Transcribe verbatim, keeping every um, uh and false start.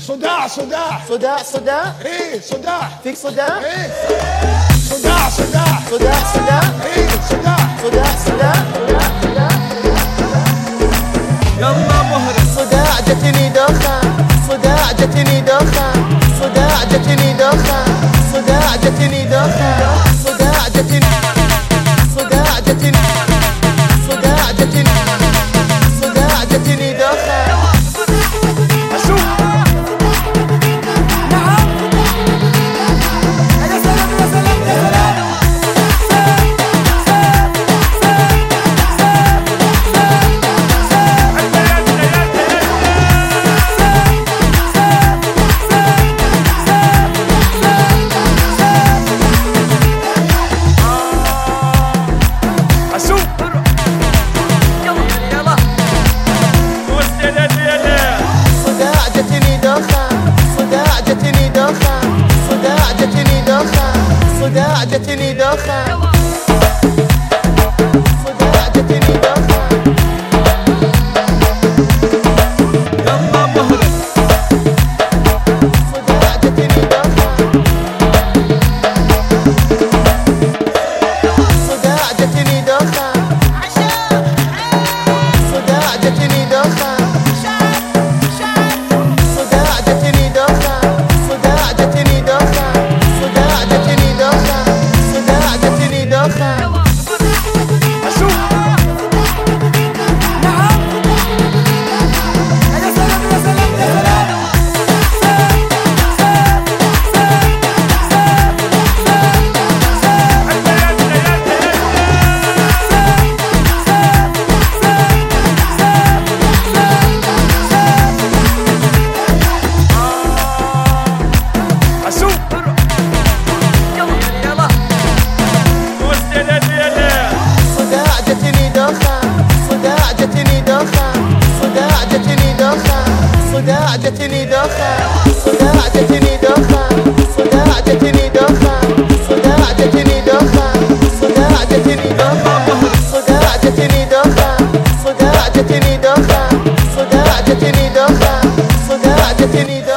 صداع صداع صداع صداع ايه صداع فيك صداع ايه صداع صداع صداع صداع ايه صداع صداع صداع يلا مهرة صداع جتني دوخة صداع جتني دوخة صداع جتني دوخة صداع جتني دوخة صداع جتني صداع جتني صداع جتني صداع جتني دوخة صداع جتني دوخة صداع جتني دوخة يلا مهرة صداع جتني دوخة صداع جتني دوخة صداع جتني دوخة صداع جتني دوخة صداع جتني دوخة صداع جتني دوخة صداع جتني دوخة صداع جتني دوخة صداع جتني دوخة صداع جتني دوخة صداع جتني دوخة صداع جتني دوخة صداع جتني دوخة صداع جتني دوخة صداع جتني دوخة صداع جتني دوخة صداع جتني دوخة صداع جتني دوخة